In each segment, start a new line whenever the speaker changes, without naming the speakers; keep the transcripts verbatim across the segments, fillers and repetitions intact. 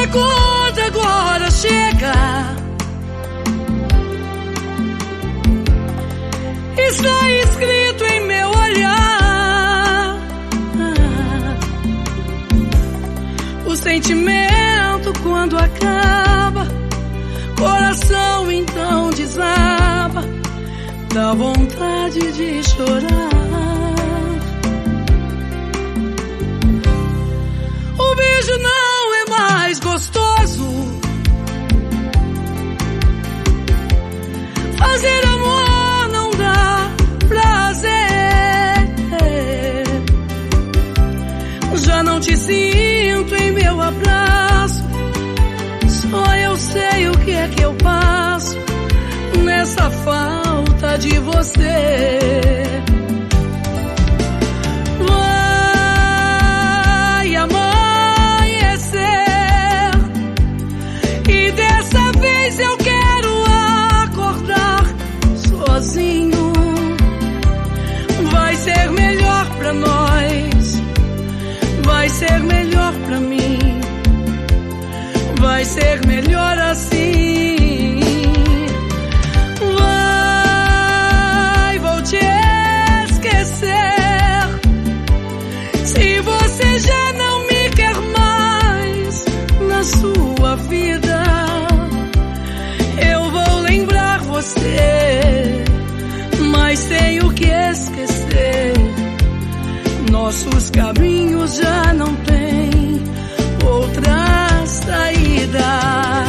pergunta agora chega. Está escrito em meu olhar. O sentimento quando acaba, coração então desaba, dá vontade de chorar. O beijo não é mais gostoso, fazer amor não dá prazer. Já não te sinto em meu abraço, só eu sei o que é que eu passo nessa falta de você. Vai amanhecer e dessa vez eu quero acordar sozinho. Vai ser melhor pra nós, vai ser melhor pra mim, vai ser melhor assim. Vai, vou te esquecer. Se você já não me quer mais na sua vida, eu vou lembrar você, mas tenho que esquecer. Nossos caminhos já não têm outra saída.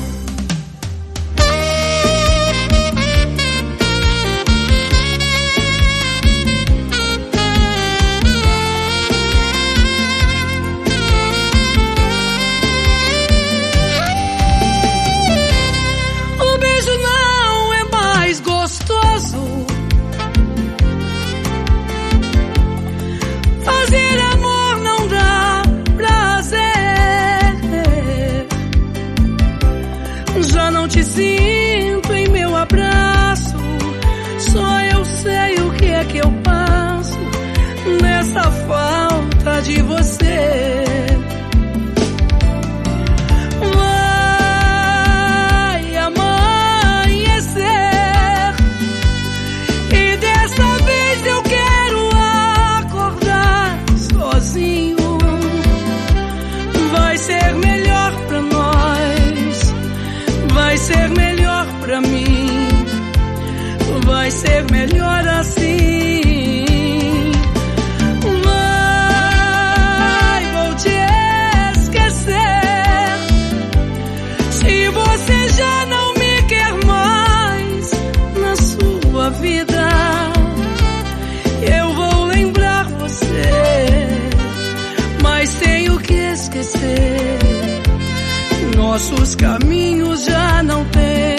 O beijo não é mais gostoso, fazer amor não dá prazer. Já não te sinto em meu abraço, só eu sei o que é que eu passo nessa falta de você. Vai amanhecer e dessa vez eu quero acordar sozinho. Vai ser melhor pra nós, vai ser melhor pra mim, vai ser melhor assim. Vai, vou te esquecer. Se você já não me quer mais na sua vida, eu vou lembrar você, mas tenho que esquecer. Nossos caminhos já não têm